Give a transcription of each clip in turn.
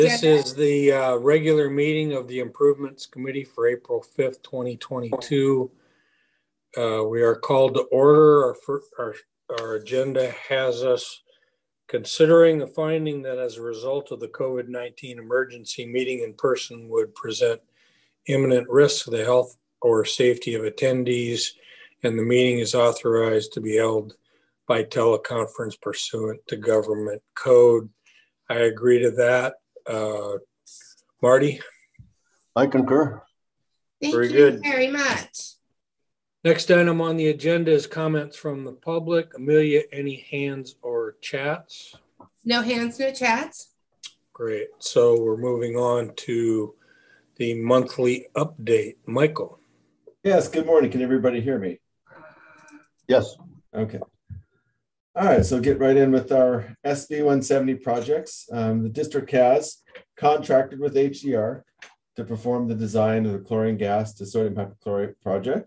This is the regular meeting of the Improvements Committee for April 5th, 2022. We are called to order. Our agenda has us considering the finding that as a result of the COVID-19 emergency, meeting in person would present imminent risk to the health or safety of attendees, and the meeting is authorized to be held by teleconference pursuant to government code. I agree to that. Marty? I concur. Thank Very you good. very much. Next item on the agenda is comments from the public. Amelia, any hands or chats? No hands, no chats. Great. So we're moving on to the monthly update. Michael? Yes, good morning. Can everybody hear me? Yes. Okay. All right, so get right in with our SB 170 projects. The district has contracted with HDR to perform the design of the chlorine gas to sodium hypochlorite project.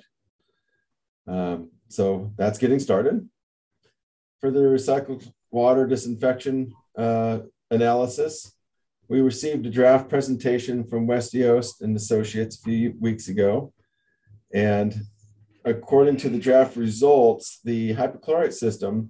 So that's getting started. For the recycled water disinfection analysis, we received a draft presentation from West Yost and Associates a few weeks ago. And according to the draft results, the hypochlorite system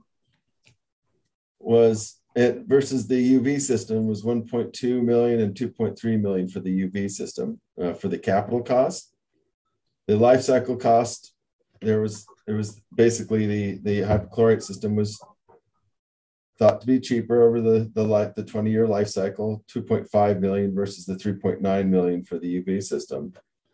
was it versus the UV system was 1.2 million and 2.3 million for the UV system for the capital cost. The life cycle cost, there was basically the hypochlorite system was thought to be cheaper over the 20-year life cycle, 2.5 million versus the 3.9 million for the UV system.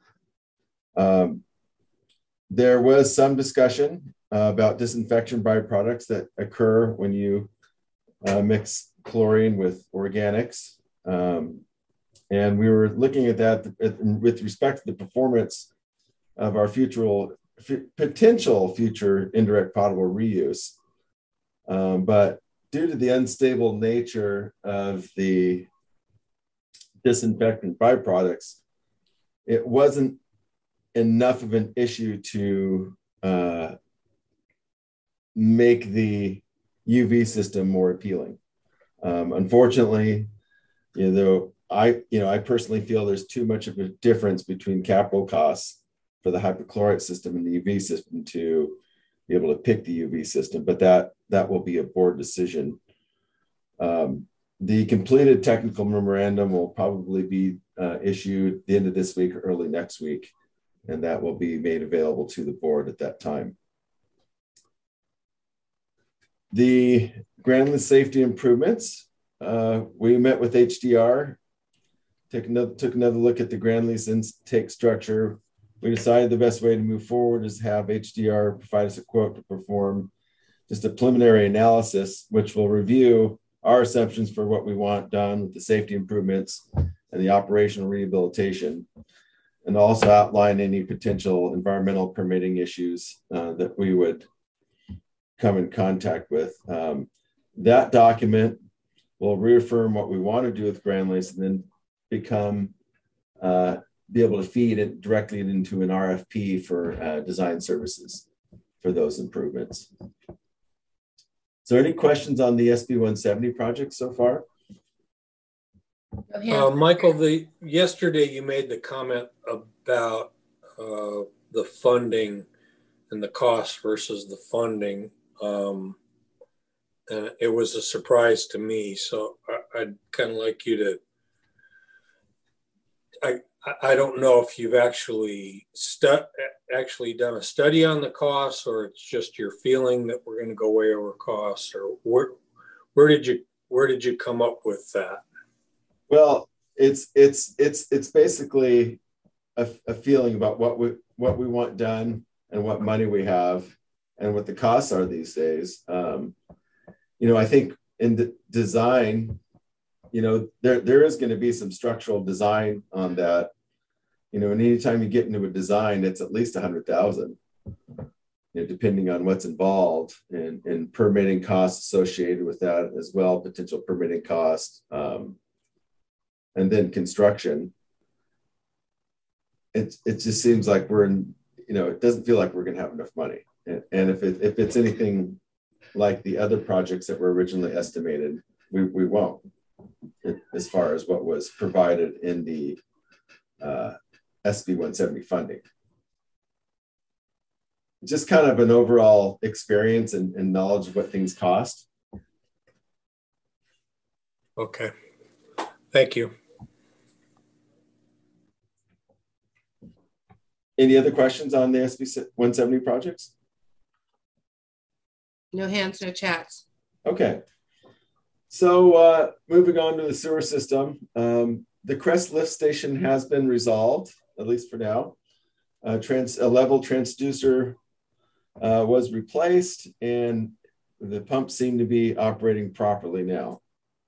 There was some discussion about disinfection byproducts that occur when you mix chlorine with organics. And we were looking at that with respect to the performance of our potential future indirect potable reuse. But due to the unstable nature of the disinfectant byproducts, it wasn't enough of an issue to make the UV system more appealing. Unfortunately, I personally feel there's too much of a difference between capital costs for the hypochlorite system and the UV system to be able to pick the UV system, but that will be a board decision. The completed technical memorandum will probably be issued at the end of this week or early next week, and that will be made available to the board at that time. The Grand List safety improvements, we met with HDR, took another look at the Grand List intake structure. We decided the best way to move forward is have HDR provide us a quote to perform just a preliminary analysis, which will review our assumptions for what we want done with the safety improvements and the operational rehabilitation, and also outline any potential environmental permitting issues that we would come in contact with. That document will reaffirm what we want to do with Grand List and then be able to feed it directly into an RFP for design services for those improvements. So any questions on the SB 170 project so far? Michael, yesterday you made the comment about the funding and the cost versus the funding. And it was a surprise to me. So I'd kind of like you to, I don't know if you've actually done a study on the costs, or it's just your feeling that we're going to go way over costs, or where did you come up with that? Well, it's basically a feeling about what we want done and what money we have and what the costs are these days. I think in the design, there is going to be some structural design on that. And anytime you get into a design, it's at least 100,000, depending on what's involved and permitting costs associated with that as well, potential permitting costs, and then construction. It just seems like we're in, it doesn't feel like we're going to have enough money. And if it's anything like the other projects that were originally estimated, we won't. as far as what was provided in the SB 170 funding. Just kind of an overall experience and knowledge of what things cost. Okay, thank you. Any other questions on the SB 170 projects? No hands, no chats. Okay. So moving on to the sewer system, the Crest lift station has been resolved, at least for now. A level transducer was replaced, and the pumps seem to be operating properly now.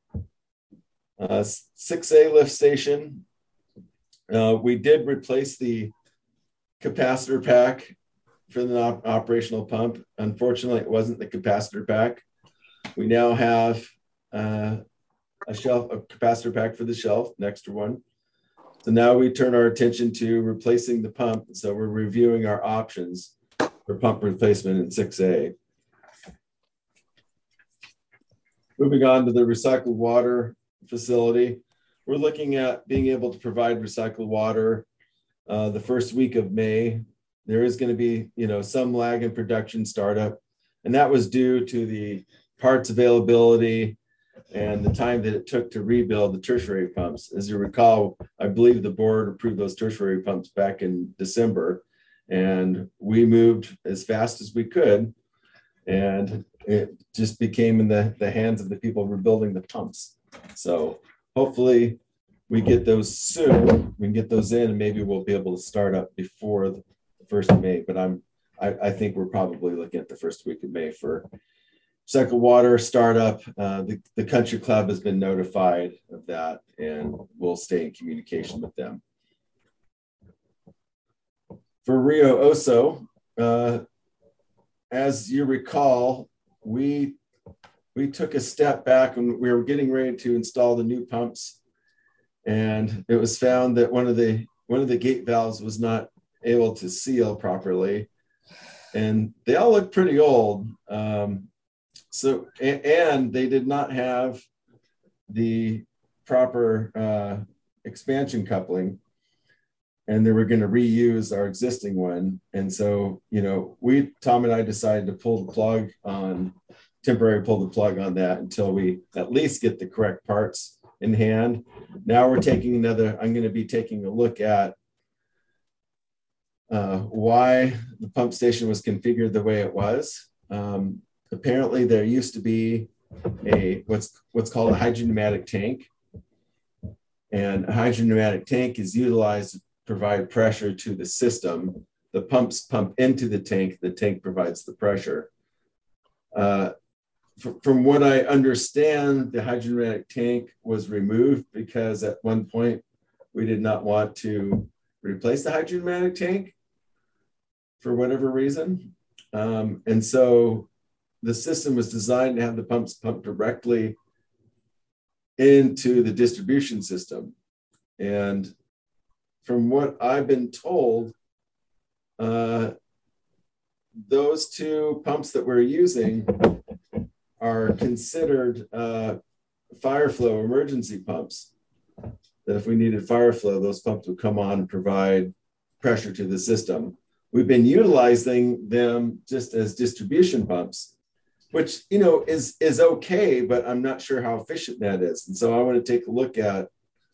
6A lift station, we did replace the capacitor pack for the operational pump. Unfortunately, it wasn't the capacitor pack. We now have a capacitor pack for the shelf, an extra one. So now we turn our attention to replacing the pump. So we're reviewing our options for pump replacement in 6A. Moving on to the recycled water facility, we're looking at being able to provide recycled water the first week of May. There is going to be, some lag in production startup, and that was due to the parts availability and the time that it took to rebuild the tertiary pumps. As you recall, I believe the board approved those tertiary pumps back in December, and we moved as fast as we could, and it just became in the hands of the people rebuilding the pumps. So hopefully we get those soon. We can get those in, and maybe we'll be able to start up before the 1st of May. But I think we're probably looking at the first week of May for recycled water startup. The country club has been notified of that, and we'll stay in communication with them. For Rio Oso, as you recall, we took a step back when we were getting ready to install the new pumps, and it was found that one of the gate valves was not able to seal properly, and they all look pretty old. So they did not have the proper expansion coupling, and they were going to reuse our existing one. And so, Tom and I decided to temporarily pull the plug on that until we at least get the correct parts in hand. Now I'm going to be taking a look at why the pump station was configured the way it was. Apparently there used to be what's called a hydropneumatic tank. And a hydropneumatic tank is utilized to provide pressure to the system. The pumps pump into the tank provides the pressure. From what I understand, the hydropneumatic tank was removed because at one point we did not want to replace the hydropneumatic tank for whatever reason. And so the system was designed to have the pumps pump directly into the distribution system. And from what I've been told, those two pumps that we're using are considered fire flow emergency pumps. That if we needed fire flow, those pumps would come on and provide pressure to the system. We've been utilizing them just as distribution pumps, which is okay, but I'm not sure how efficient that is. And so I want to take a look at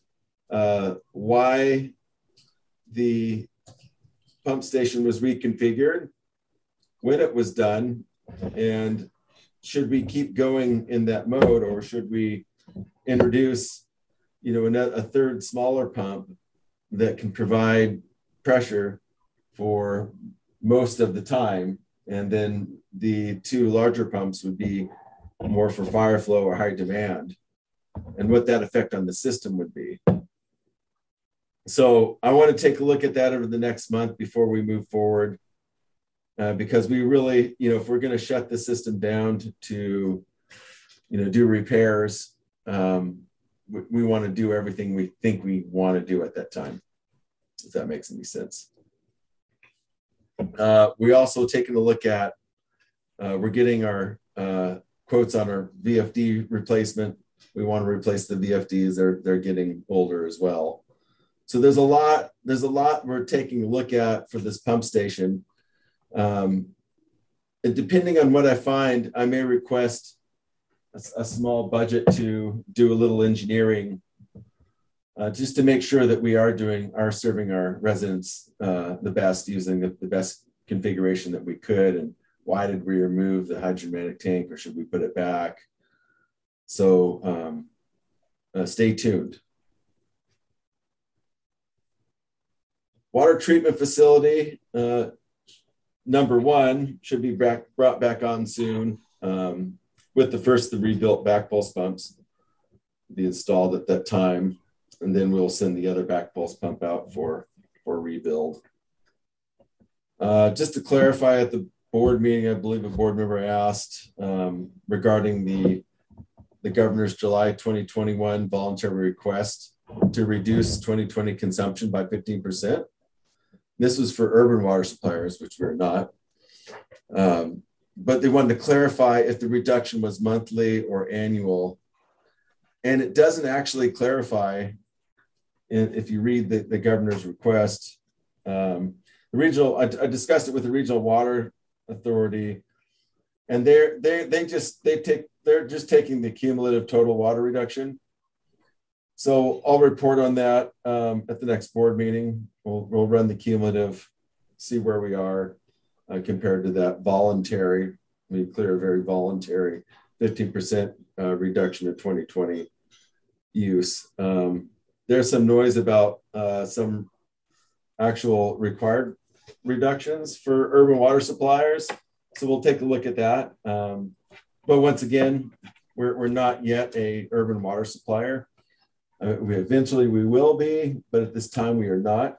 why the pump station was reconfigured, when it was done, and should we keep going in that mode, or should we introduce a third smaller pump that can provide pressure for most of the time, and then the two larger pumps would be more for fire flow or high demand, and what that effect on the system would be. So I want to take a look at that over the next month before we move forward, because we really, if we're going to shut the system down to do repairs, we want to do everything we think we want to do at that time, if that makes any sense. We also taken a look at, we're getting our quotes on our VFD replacement. We want to replace the VFDs. They're getting older as well. So there's a lot we're taking a look at for this pump station. And depending on what I find, I may request a small budget to do a little engineering just to make sure that we are serving our residents the best, using the best configuration that we could. And why did we remove the hydromatic tank, or should we put it back? So stay tuned. Water treatment facility, number 1, should be brought back on soon with the rebuilt back pulse pumps be installed at that time. And then we'll send the other back pulse pump out for rebuild. Just to clarify, at the board meeting, I believe a board member asked regarding the governor's July 2021 voluntary request to reduce 2020 consumption by 15%. This was for urban water suppliers, which we're not. But they wanted to clarify if the reduction was monthly or annual. And it doesn't actually clarify. If you read the governor's request, I discussed it with the regional water authority, and they're just taking the cumulative total water reduction. So I'll report on that at the next board meeting. We'll run the cumulative, see where we are compared to that voluntary, to be clear, very voluntary 15% reduction in 2020 use. There's some noise about some actual required reductions for urban water suppliers. So we'll take a look at that. But once again, we're not yet a urban water supplier. Eventually we will be, but at this time we are not.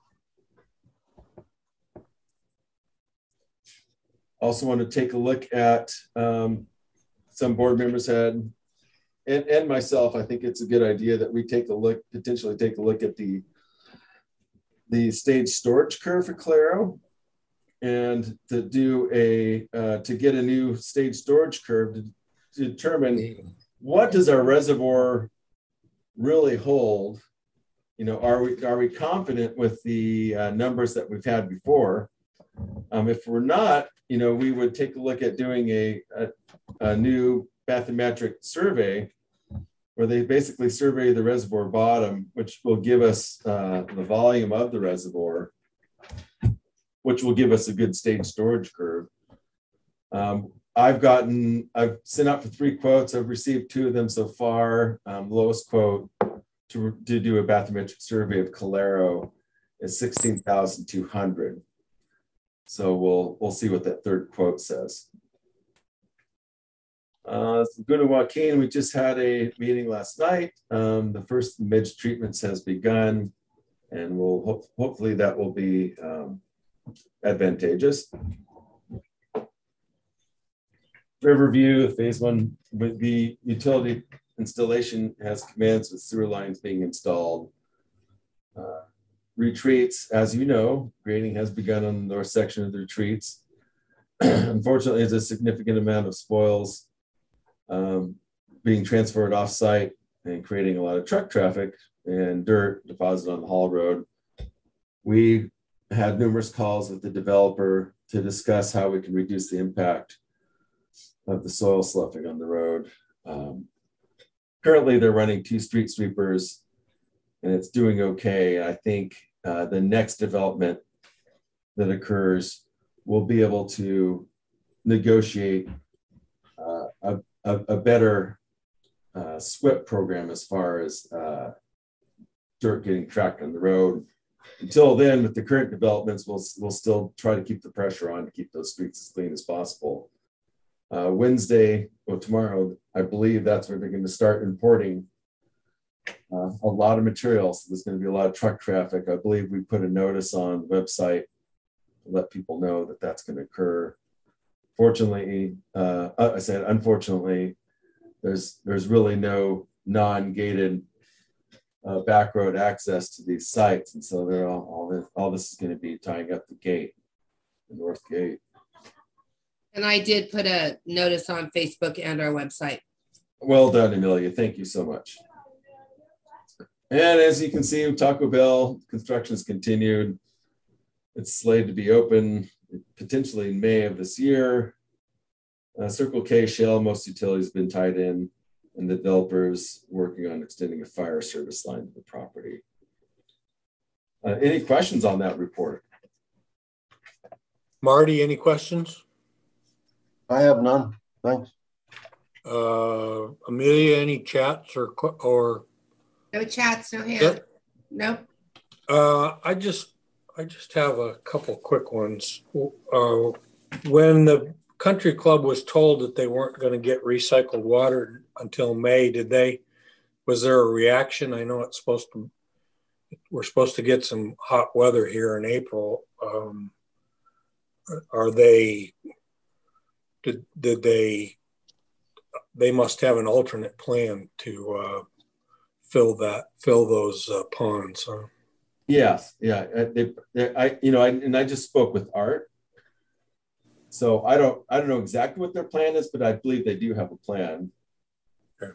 Also want to take a look at some board members had, and myself, I think it's a good idea that we potentially take a look at the stage storage curve for Calero, and to get a new stage storage curve to determine what does our reservoir really hold. You know, are we confident with the numbers that we've had before? If we're not, you know, we would take a look at doing a new bathymetric survey where they basically survey the reservoir bottom, which will give us the volume of the reservoir, which will give us a good stage storage curve. I've sent out for 3 quotes. I've received 2 of them so far. Lowest quote to do a bathymetric survey of Calero is $16,200. So we'll see what that 3rd quote says. Good to Joaquin, we just had a meeting last night. The first midge treatments has begun, and hopefully that will be advantageous. Riverview, phase 1 with the utility installation has commenced with sewer lines being installed. Retreats, as you know, grading has begun on the north section of the retreats. Unfortunately, there's a significant amount of spoils being transferred off-site and creating a lot of truck traffic and dirt deposited on the Hall Road. We had numerous calls with the developer to discuss how we can reduce the impact of the soil sloughing on the road. Currently, they're running 2 street sweepers, and it's doing okay. I think the next development that occurs will be able to negotiate a better SWIP program as far as dirt getting tracked on the road. Until then, with the current developments, we'll still try to keep the pressure on to keep those streets as clean as possible. Wednesday, or tomorrow, I believe that's where they're going to start importing a lot of materials. There's going to be a lot of truck traffic. I believe we put a notice on the website to let people know that that's going to occur. Fortunately, unfortunately, there's really no non-gated back road access to these sites, and so they're all this is going to be tying up the gate, the north gate. And I did put a notice on Facebook and our website. Well done, Amelia. Thank you so much. And as you can see, Taco Bell construction has continued. It's slated to be open potentially in May of this year. Circle K, Shell, most utilities have been tied in, and the developers working on extending a fire service line to the property. Any questions on that report? Marty, any I have none. Thanks. Amelia, any chats or No chats, no hands. Yep. Nope. I just have a couple quick ones. When the country club was told that they weren't going to get recycled water until May, was there a reaction? I know we're supposed to get some hot weather here in April. Did they must have an alternate plan to fill those ponds? Huh? Yes, yeah. I just spoke with Art, so I don't know exactly what their plan is, but I believe they do have a plan. Okay.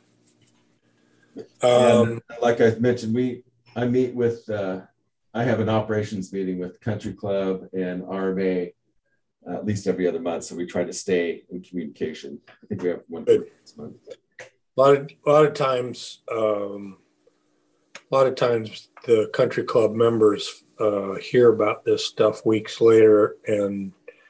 And like I mentioned, I have an operations meeting with Country Club and RMA at least every other month, so we try to stay in communication. I think we have one this month. A lot of times the country club members hear about this stuff weeks later, and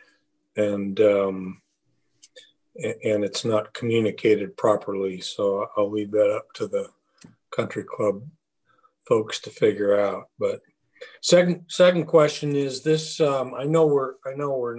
it's not communicated properly. So I'll leave that up to the country club folks to figure out. But second question is this: I know we're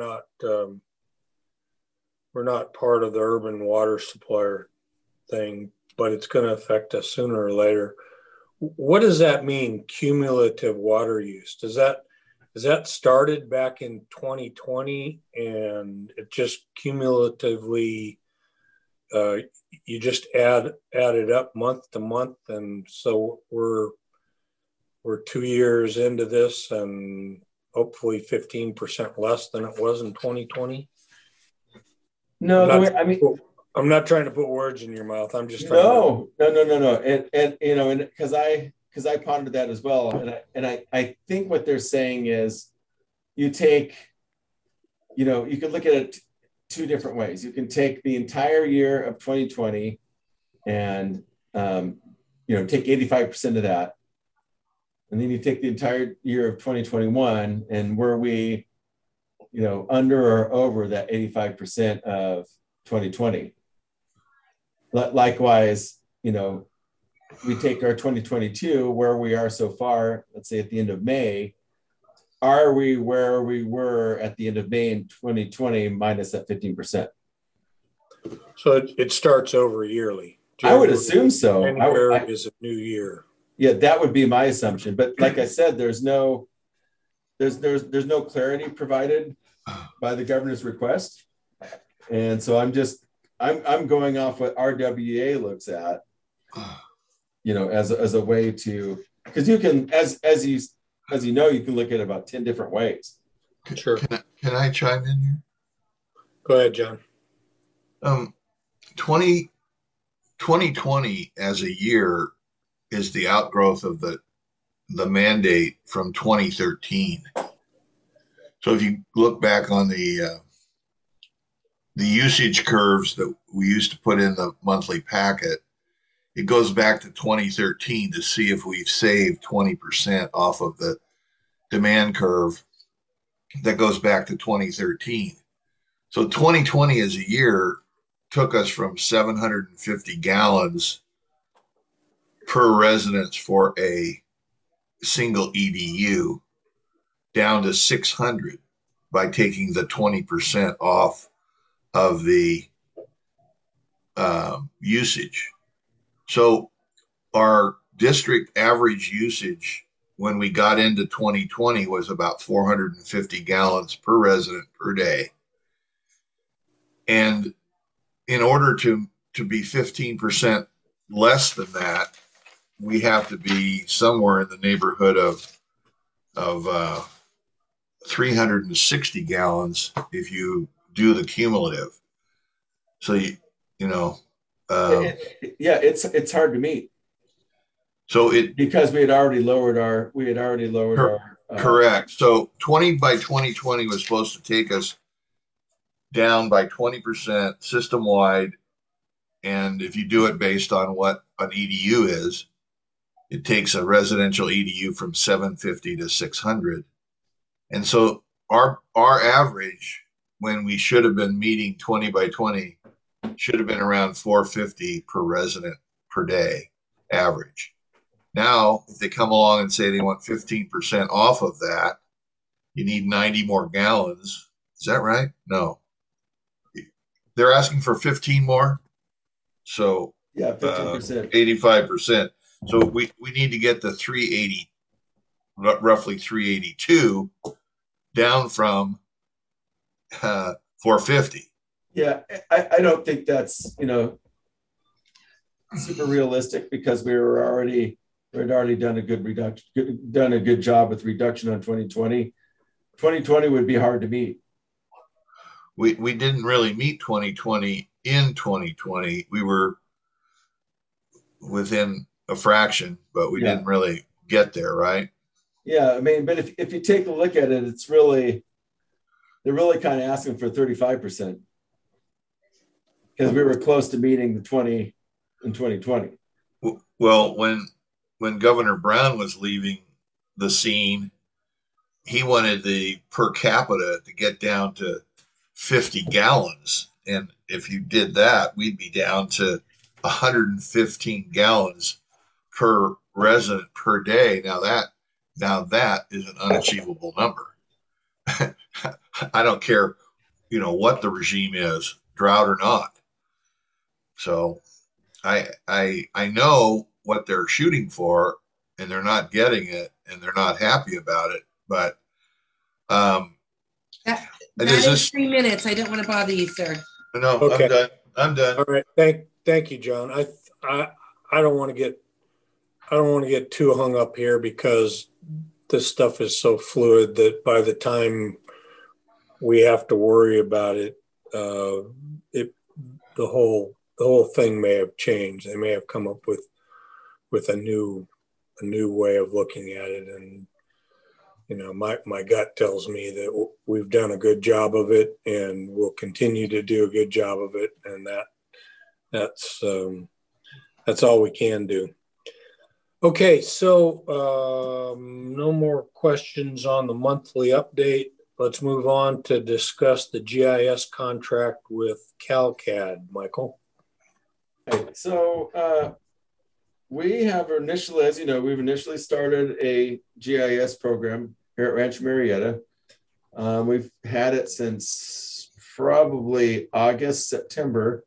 not part of the urban water supplier thing, but it's going to affect us sooner or later. What does that mean, cumulative water use? Is that started back in 2020 and it just cumulatively you just add it up month to month, and so we're 2 years into this and hopefully 15% less than it was in 2020? No, I'm not trying to put words in your mouth. I'm just trying no. And because I pondered that as well, and I think what they're saying is, you take, you can look at it two different ways. You can take the entire year of 2020 and take 85% of that, and then you take the entire year of 2021, and were we, under or over that 85% of 2020. Likewise, we take our 2022, where we are so far, let's say at the end of May, are we where we were at the end of May in 2020 minus that 15%? So it starts over yearly. I would assume so. January is a new year. Yeah, that would be my assumption. But like I said, there's no clarity provided by the governor's request. And so I'm going off what RWA looks at, as a way to, because you can, as you know, you can look at it about 10 different ways. Sure. Can I chime in here? Go ahead, John. 2020 as a year is the outgrowth of the mandate from 2013. So if you look back on the usage curves that we used to put in the monthly packet, it goes back to 2013 to see if we've saved 20% off of the demand curve that goes back to 2013. So 2020 as a year took us from 750 gallons per residence for a single EDU down to 600 by taking the 20% off of the usage. So our district average usage when we got into 2020 was about 450 gallons per resident per day. And in order to be 15% less than that, we have to be somewhere in the neighborhood of 360 gallons if you do the cumulative. So Yeah, it's hard to meet. So because we had already lowered our correct. So 20 by 2020 was supposed to take us down by 20% system wide. And if you do it based on what an EDU is, it takes a residential EDU from 750 to 600. And so our average, when we should have been meeting 20 by 20, should have been around 450 per resident per day average. Now, if they come along and say they want 15% off of that, you need 90 more gallons. Is that right? No. They're asking for 15 more. So yeah, 15%. 85%. So we need to get the 380, roughly 382 down from 450. Yeah, I don't think that's, super realistic because we'd already done a good job with reduction on 2020. 2020 would be hard to meet. We didn't really meet 2020 in 2020. We were within a fraction, but we didn't really get there, right? Yeah, I mean, but if you take a look at it, they're really kind of asking for 35% because we were close to meeting the 20 in 2020. Well, when Governor Brown was leaving the scene, he wanted the per capita to get down to 50 gallons. And if you did that, we'd be down to 115 gallons per resident per day. Now that is an unachievable number. I don't care, what the regime is, drought or not. So I know what they're shooting for, and they're not getting it, and they're not happy about it. But that is 3 minutes. I don't want to bother you, sir. No, okay. I'm done. All right. Thank you, John. I don't want to get too hung up here because this stuff is so fluid that by the time we have to worry about it, the whole thing may have changed. They may have come up with a new way of looking at it, and my gut tells me that we've done a good job of it, and we'll continue to do a good job of it, and that's all we can do. Okay, so no more questions on the monthly update. Let's move on to discuss the GIS contract with CalCAD. Michael. Okay, so we have initially, as you know, we've initially started a GIS program here at Rancho Marietta. We've had it since probably August, September.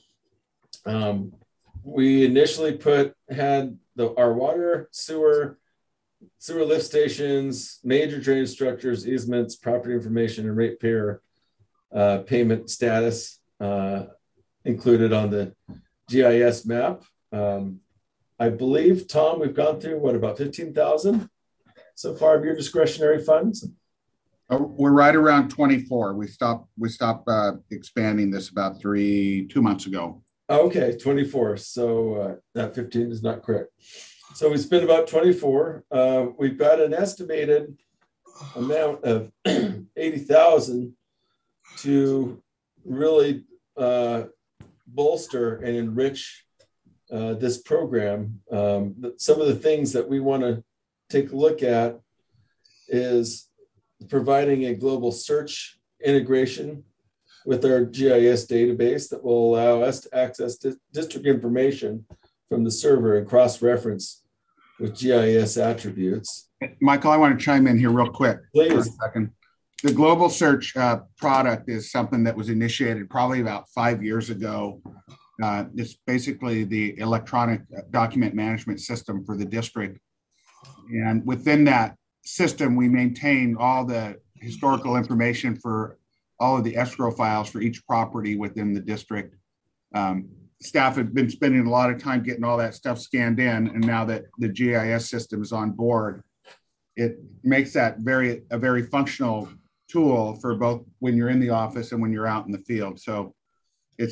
We initially had our water, sewer lift stations, major drainage structures, easements, property information, and ratepayer payment status included on the GIS map. I believe, Tom, we've gone through about 15,000 so far of your discretionary funds? We're right around 24. We stopped expanding this about 2 months ago. Okay, 24. So that 15 is not correct. So we spent about 24. We've got an estimated amount of 80,000 to really bolster and enrich this program. Some of the things that we want to take a look at is providing a global search integration with our GIS database that will allow us to access district information from the server and cross-reference with GIS attributes. Michael, I want to chime in here real quick. Please. For a second. The global search product is something that was initiated probably about 5 years ago. It's basically the electronic document management system for the district. And within that system, we maintain all the historical information for all of the escrow files for each property within the district. Staff have been spending a lot of time getting all that stuff scanned in, and now that the GIS system is on board, it makes that a very functional tool for both when you're in the office and when you're out in the field. So it's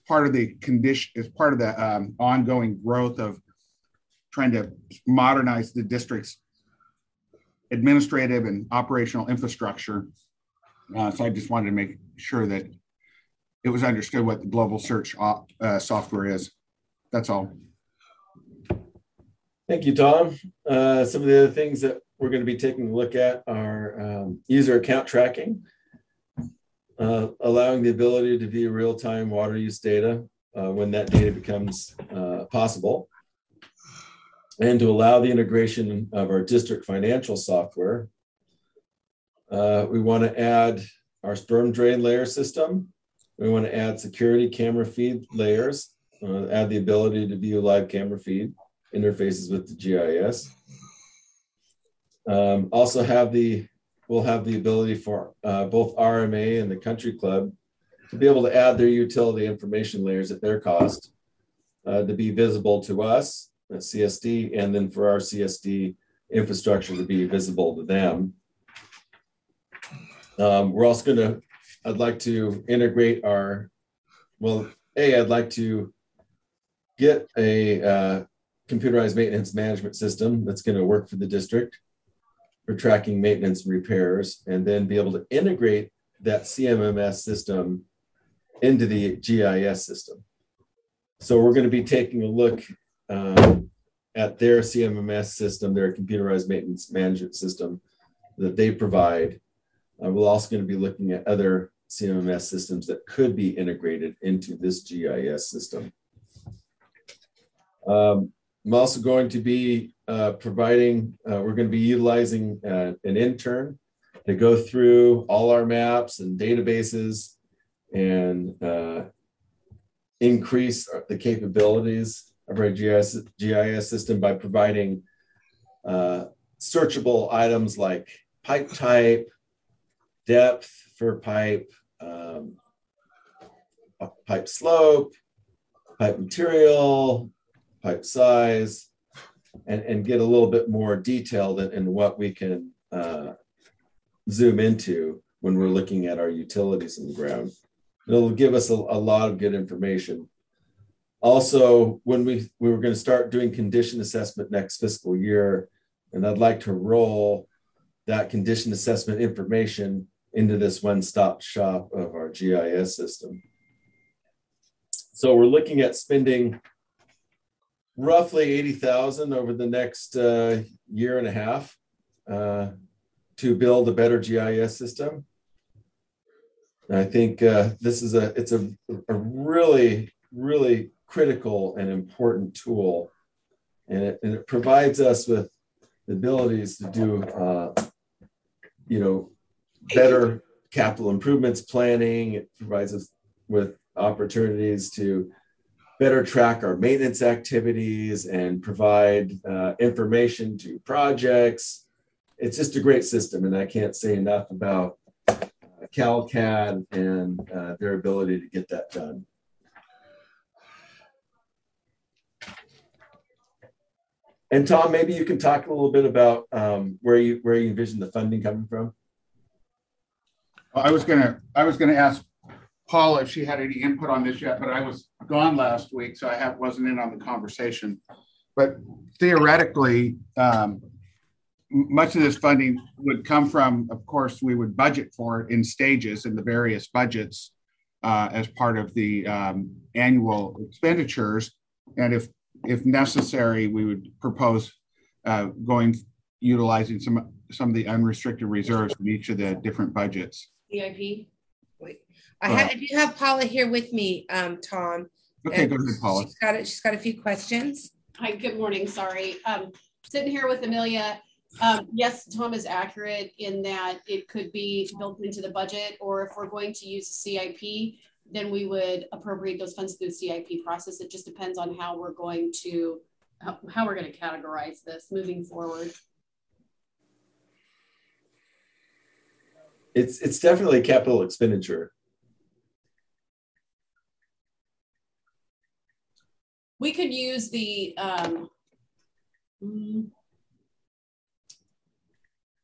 part of the condition, as part of the ongoing growth of trying to modernize the district's administrative and operational infrastructure. So I just wanted to make sure that it was understood what the global search software is. That's all. Thank you, Tom. Some of the other things that we're going to be taking a look at are user account tracking, allowing the ability to view real-time water use data when that data becomes possible, and to allow the integration of our district financial software. We want to add our storm drain layer system. We want to add security camera feed layers, add the ability to view live camera feed interfaces with the GIS. Also we'll have the ability for both RMA and the Country Club to be able to add their utility information layers at their cost to be visible to us at CSD, and then for our CSD infrastructure to be visible to them. We're also I'd like to integrate I'd like to get a computerized maintenance management system that's going to work for the district for tracking maintenance and repairs, and then be able to integrate that CMMS system into the GIS system. So we're going to be taking a look at their CMMS system, their computerized maintenance management system that they provide. We're also going to be looking at other CMMS systems that could be integrated into this GIS system. I'm also going to be we're going to be utilizing an intern to go through all our maps and databases and increase the capabilities of our GIS system by providing searchable items like pipe type, depth for pipe, pipe slope, pipe material, pipe size, and get a little bit more detailed in what we can zoom into when we're looking at our utilities in the ground. It'll give us a lot of good information. Also, when we were going to start doing condition assessment next fiscal year, and I'd like to roll that condition assessment information into this one-stop shop of our GIS system. So we're looking at spending roughly $80,000 over the next year and a half to build a better GIS system. And I think it's a really, really critical and important tool, and it provides us with the abilities to do better capital improvements planning. It provides us with opportunities to better track our maintenance activities and provide information to projects. It's just a great system, and I can't say enough about CalCAD and their ability to get that done. And Tom, maybe you can talk a little bit about where you envision the funding coming from. I was gonna ask Paula if she had any input on this yet, but I was gone last week, so I wasn't in on the conversation. But theoretically, much of this funding would come from, of course, we would budget for it in stages in the various budgets as part of the annual expenditures. And if necessary, we would propose utilizing some of the unrestricted reserves in each of the different budgets. CIP. Wait, I do have Paula here with me, Tom. Okay, go ahead, Paula. She's got a few questions. Hi, good morning. Sorry. Sitting here with Amelia. Yes, Tom is accurate in that it could be built into the budget, or if we're going to use a CIP, then we would appropriate those funds through the CIP process. It just depends on how we're going to categorize this moving forward. It's definitely capital expenditure. We could use the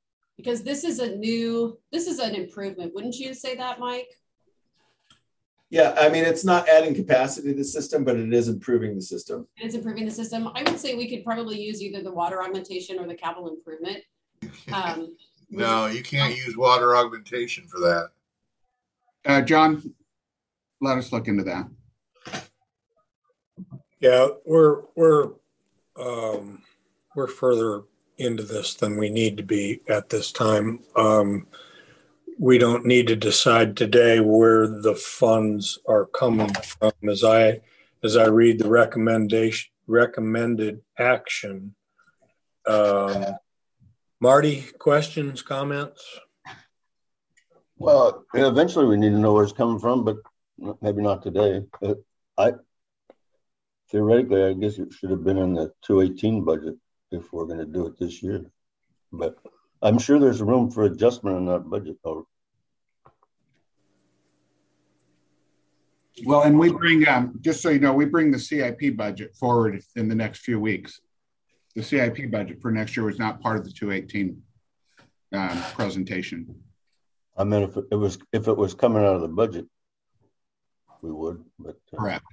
because this is an improvement. Wouldn't you say that, Mike? Yeah, I mean, it's not adding capacity to the system, but it is improving the system. It's improving the system. I would say we could probably use either the water augmentation or the capital improvement. No, you can't use water augmentation for that. John, let us look into that. Yeah, we're further into this than we need to be at this time. We don't need to decide today where the funds are coming from. As I read the recommended action, Marty, questions, comments? Well, eventually we need to know where it's coming from, but maybe not today. Theoretically, I guess it should have been in the 2018 budget if we're going to do it this year. But I'm sure there's room for adjustment in that budget. Well, and we bring, just so you know, we bring the CIP budget forward in the next few weeks. The CIP budget for next year was not part of the 2018 presentation. I mean, if it was coming out of the budget, we would. But correct.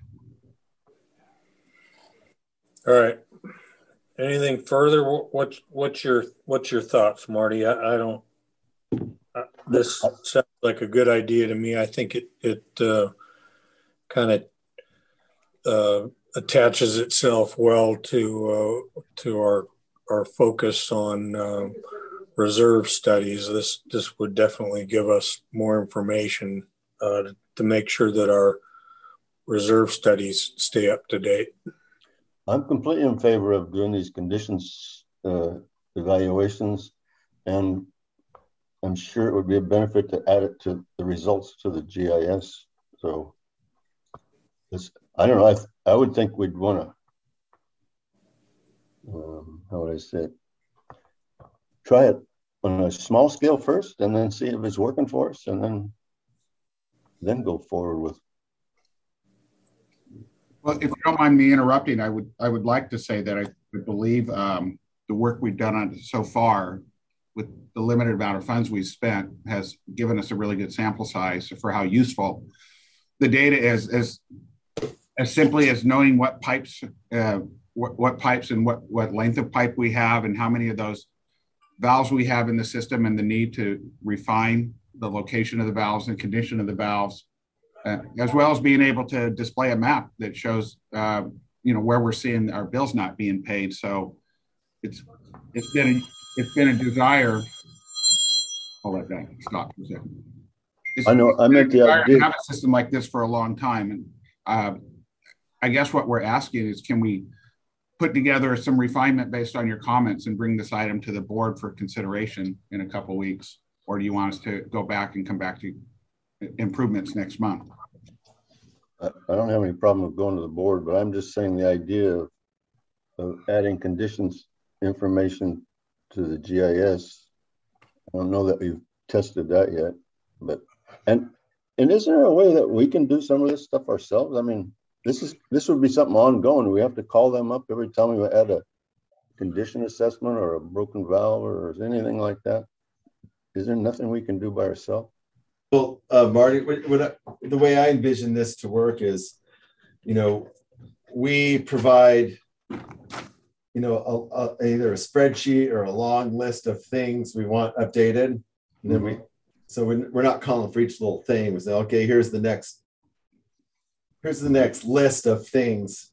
All right. Anything further? What's your thoughts, Marty? I don't. This sounds like a good idea to me. I think it kind of attaches itself well to our focus on reserve studies. This would definitely give us more information to make sure that our reserve studies stay up to date. I'm completely in favor of doing these conditions evaluations, and I'm sure it would be a benefit to add it to the results to the GIS. So I don't know. I would think we'd want to, how would I say it? Try it on a small scale first, and then see if it's working for us, and then go forward with. Well, if you don't mind me interrupting, I would like to say that I believe the work we've done on it so far, with the limited amount of funds we've spent, has given us a really good sample size for how useful the data is. As simply as knowing what pipes, what pipes and what length of pipe we have, and how many of those valves we have in the system, and the need to refine the location of the valves and condition of the valves. As well as being able to display a map that shows, where we're seeing our bills not being paid. So it's been a desire. I'll let that stop for a second. I know. I meant the idea to have a system like this for a long time, and I guess what we're asking is, can we put together some refinement based on your comments and bring this item to the board for consideration in a couple of weeks, or do you want us to go back and come back to improvements next month? I don't have any problem with going to the board, but I'm just saying the idea of adding conditions information to the GIS. I don't know that we've tested that yet, but and is there a way that we can do some of this stuff ourselves? I mean, this would be something ongoing. We have to call them up every time we add a condition assessment or a broken valve or anything like that. Is there nothing we can do by ourselves? Well, Marty, the way I envision this to work is, we provide, either a spreadsheet or a long list of things we want updated, and then we're not calling for each little thing. We say, okay, here's the next list of things.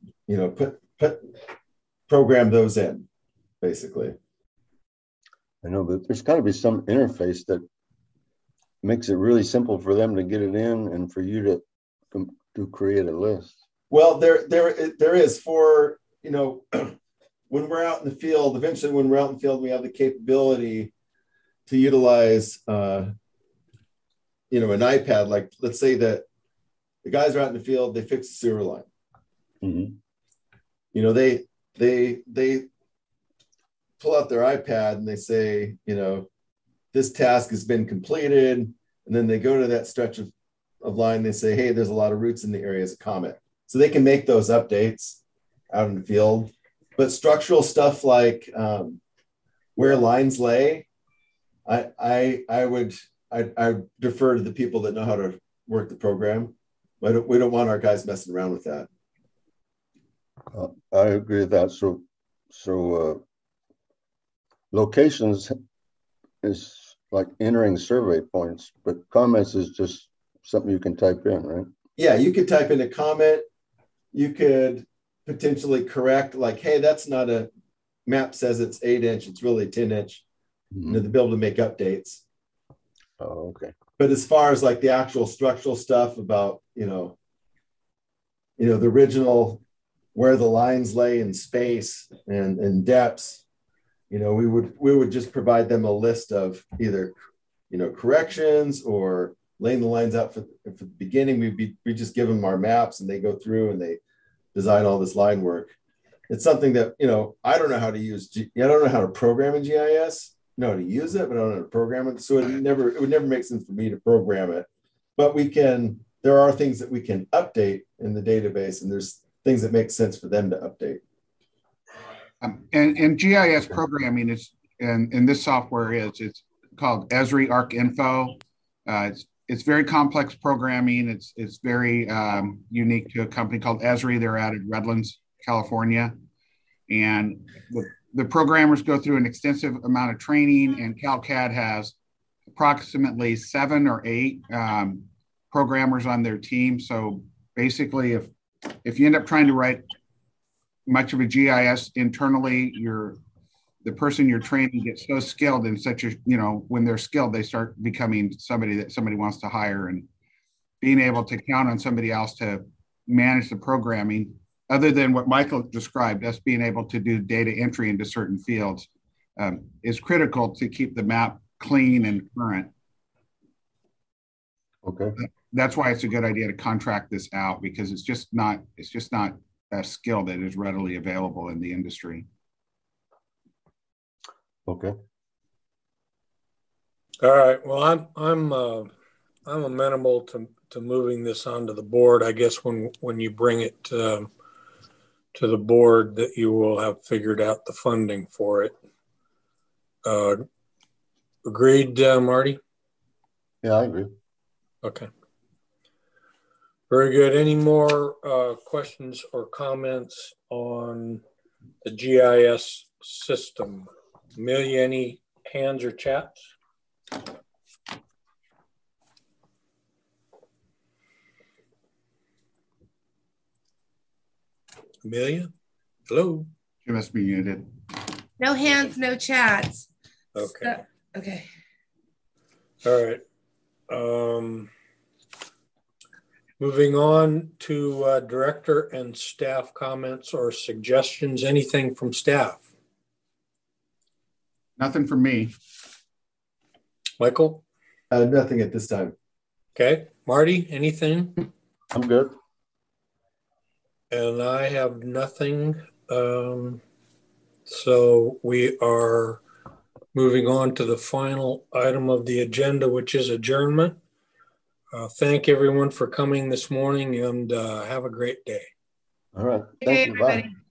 Program those in, basically. I know, but there's got to be some interface that makes it really simple for them to get it in and for you to create a list. Well, there is for, when we're out in the field, eventually when we're out in the field, we have the capability to utilize, an iPad. Like, let's say that the guys are out in the field, they fix the sewer line. Mm-hmm. They pull out their iPad and they say, this task has been completed. And then they go to that stretch of line. They say, hey, there's a lot of roots in the area as a comment. So they can make those updates out in the field. But structural stuff like where lines lay, I defer to the people that know how to work the program. We don't want our guys messing around with that. I agree with that. So locations is like entering survey points, but comments is just something you can type in, right? Yeah, you could type in a comment. You could potentially correct, like, hey, that's not a map says it's 8-inch, it's really 10-inch. Mm-hmm. To be able to make updates. Oh, okay. But as far as like the actual structural stuff about, the original, where the lines lay in space and depths, we would just provide them a list of either, corrections or laying the lines out for the beginning. We just give them our maps and they go through and they design all this line work. It's something that, I don't know how to use. I don't know how to program in GIS. I know how to use it, but I don't know how to program it. So it would never make sense for me to program it. But there are things that we can update in the database, and there's things that make sense for them to update. And GIS programming is, and this software it's called Esri ArcInfo. It's very complex programming. It's very unique to a company called Esri. They're out of Redlands, California. And the programmers go through an extensive amount of training, and CalCAD has approximately 7 or 8 programmers on their team. So basically, if you end up trying to write much of a GIS internally, the person you're training gets so skilled in such a, when they're skilled, they start becoming somebody that somebody wants to hire, and being able to count on somebody else to manage the programming, other than what Michael described, us being able to do data entry into certain fields, is critical to keep the map clean and current. Okay. That's why it's a good idea to contract this out, because it's just not a skill that is readily available in the industry. Okay. All right. Well, I'm amenable to moving this onto the board. I guess when you bring it to the board, that you will have figured out the funding for it. Agreed, Marty? Yeah, I agree. Okay. Very good. Any more questions or comments on the GIS system? Amelia, any hands or chats? Amelia? Hello? You must be muted. No hands, no chats. Okay. Okay. All right. Moving on to director and staff comments or suggestions. Anything from staff? Nothing from me. Michael? Nothing at this time. Okay. Marty, anything? I'm good. And I have nothing. So we are moving on to the final item of the agenda, which is adjournment. Thank everyone for coming this morning, and have a great day. All right. Okay, Thank you. Bye. everybody.